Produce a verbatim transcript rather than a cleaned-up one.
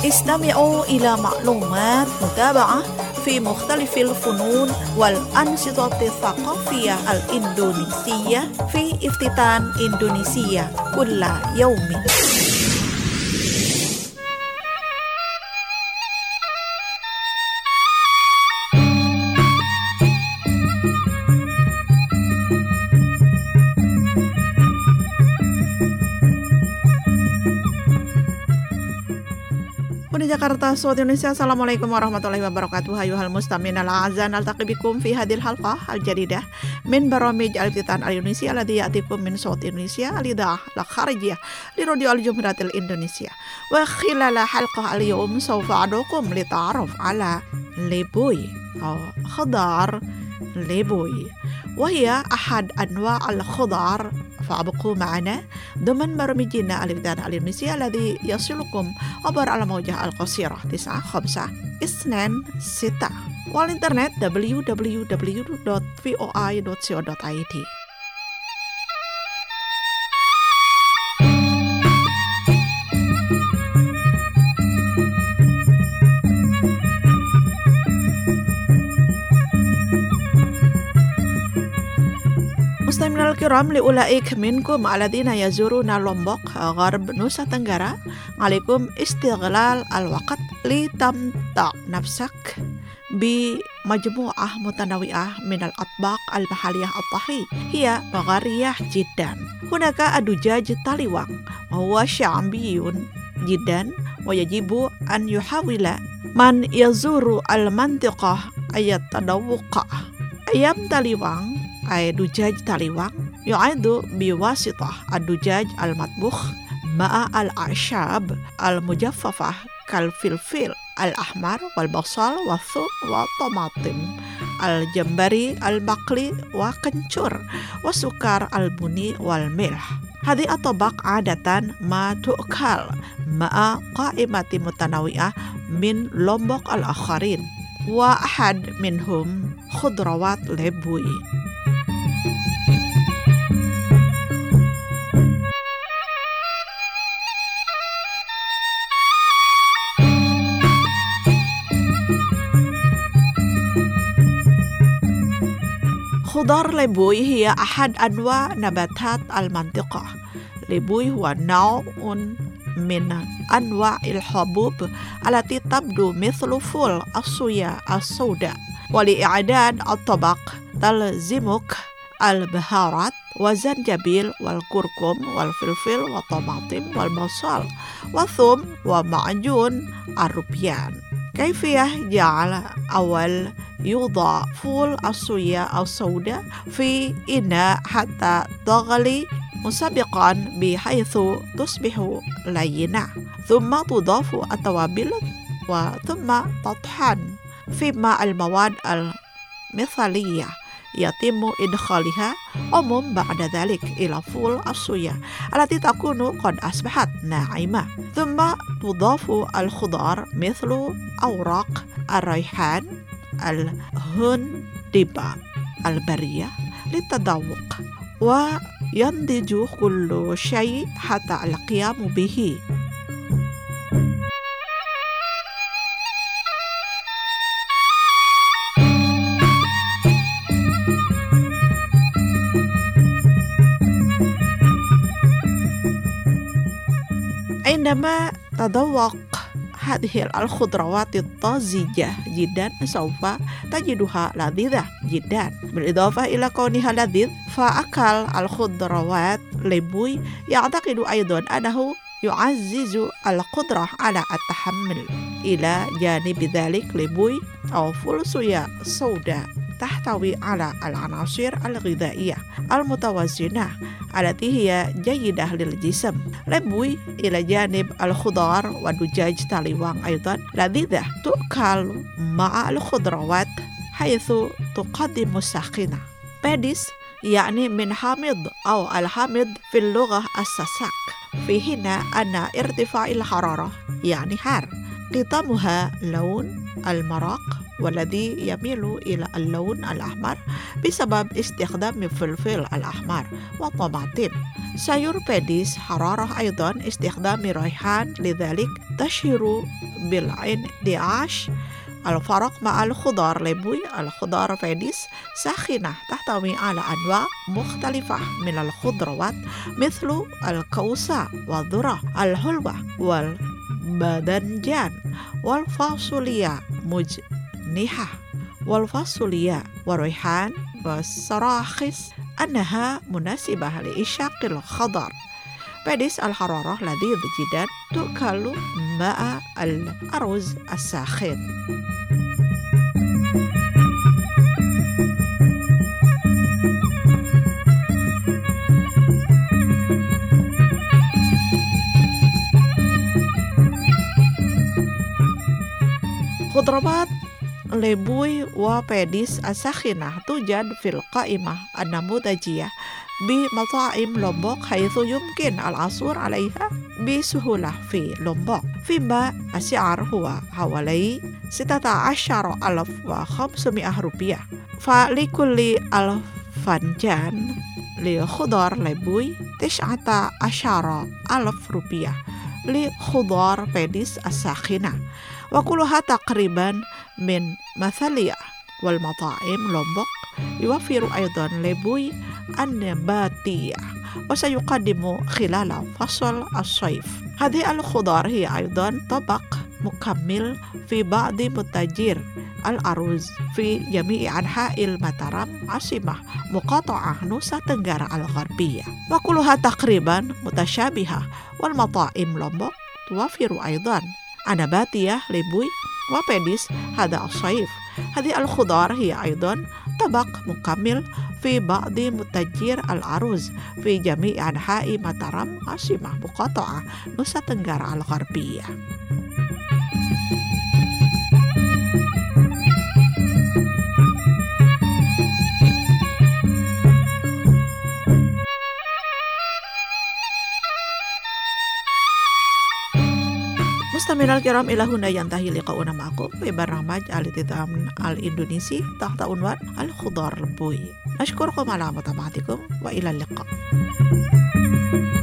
استمعوا إلى معلومات متابعة في مختلف الفنون والأنشطة الثقافية الإندونيسية في افتتان إندونيسيا كل يوم. Di Jakarta, Suatu Indonesia. Assalamualaikum warahmatullahi wabarakatuh. Ayuhal mustamin al-azan altaqqi bikum fi hadhil halqah al-jadidah min baramij al-iftitan al-Indonesia alladhi ya'tikum min Suatu Indonesia al-idaah al-kharijiyah li radio al-Jumhuriyah al-Indonesia. Wa khilala halqah al-yawm sawfa adukum li ta'aruf ala libuy aw khadar libuy wa hiya ahad anwa' al-khadar. فابقوا معنا ضمن برامجنا الإفطار الإندونيسي الذي يصلكم عبر الموجة القصيرة تسعة خمسة اثنين ستة والإنترنت دبليو دبليو دبليو دوت في او اي دوت سي او دوت اي دي. Muslimin al-kiram liulaik minkum aladina yazuruna Lombok Gharb Nusa Tenggara alaikum istighlal al-waqt li tamta nafsak bi majmu'ah mutanawi'ah min al-atbaq al-mahaliyah at-tahi hiya maghariyah jiddan hunaka adujaj taliwang wa huwa sya'biyun jiddan wa yajibu an yuhawila man yazuru al-mantiqah ayat tadawuqa ayam taliwang ay dujaj taliwang yu'aidu biwasitah ad-dujaj al-matbukh ma'a al-a'shab al-mujaffafah kal-filfil al-ahmar wal-basal wa-thum wa-tomatim al-jambari al-bakli wa-kencur wa-sukar al-buni wal-milh. Hadi atobak adatan ma tu'kal ma'a qa'imati mutanawi'ah min Lombok al-akharin wa ahad minhum khudrawat lebui. خضار ليبوي هي أحد أنواع نباتات المنطقة. ليبوي هو نوع من أنواع الحبوب التي تبدو مثل فول الصويا السوداء. ولإعداد الطبق تلزمك البهارات والزنجبيل والكركم والفلفل والطماطم والبصل والثوم ومعجون الروبيان. كيفية جعل أول يوضع فول الصويا السوداء في إناء حتى تغلي مسبقا بحيث تصبح لينة ثم تضاف التوابل وثم تطحن في ماء المواد المثالية يتم إدخالها عموم بعد ذلك إلى فول الصويا التي تكون قد أصبحت ناعمة ثم تضاف الخضار مثل أوراق الريحان الهندبة البرية للتذوق وينضج كل شيء حتى القيام به. عندما تذوق هذه الخضروات الطازجة جدا سوف تجدها لذيذة جدا. بالإضافة إلى كونها لذيذ فأكل الخضروات ليبوي يعتقد أيضا أنه يعزز القدرة على التحمل. إلى جانب ذلك ليبوي أو فول صويا سوداء تحتوي على العناصر الغذائية المتوازنة التي هي جيدة للجسم. ليبوي إلى جانب الخضار ودجاج تاليوان أيضا لذيذة تؤكل مع الخضروات حيث تقدم الساخنة. باديس يعني من حامض أو الحامض في اللغة الساساك في حين أن ارتفاع الحرارة يعني حار. قطامها لون المرق والذي يميل إلى اللون الأحمر بسبب استخدام الفلفل الأحمر والطماطم. sayur pedis حرارة أيضا استخدام ريحان، لذلك تشهر بالاندعاش. الفرق مع الخضار ليبوي، الخضار pedis ساخنة تحتوي على أنواع مختلفة من الخضروات مثل الكوسة والذرة، الحلوى والباذنجان والفاصوليا مجنحة والفاصوليا والريحان والسراخس أنها مناسبة لإشاق الخضار. pedis الحرارة لذيذ جدا، تؤكل مع الأرز الساخن. خضروات ليبوي وبيديس الساخنة توجد في القائمة النموذجية بمطاعم لومبوك، حيث يمكن العثور عليها بسهولة في لومبوك، فيما السعر هو حوالي ستة عشر ألف وخمسمائة روبيا. فلكل ألف فنجان لخضار ليبوي تسعة عشر ألف روبيا لخضار بيديس الساخنة، وكلها تقريبا من مثلية. والمطاعم لومبوك يوفر أيضا ليبوي النباتية وسيقدم خلال فصل الصيف. هذه الخضار هي أيضا طبق مكمل في بعض متاجر الأرز في جميع أنحاء الماترام، عاصمة مقاطعة نوسا تنغارا الغربية، وكلها تقريبا متشابهة. والمطاعم لومبوك توفر أيضا النباتية ليبوي وبيديس هذا الصيف. هذه الخضار هي أيضا طبق مكمل في بعض متاجر الأرز في جميع أنحاء ماترام، عاصمة مقاطعة نوسا تنغارا الغربية. مستمعينا الكرام، إلى هنا ينتهي لقاؤنا معكم في برنامج الالتزام الإندونيسي تحت عنوان الخضار ليبوي. نشكركم على متابعتكم وإلى اللقاء.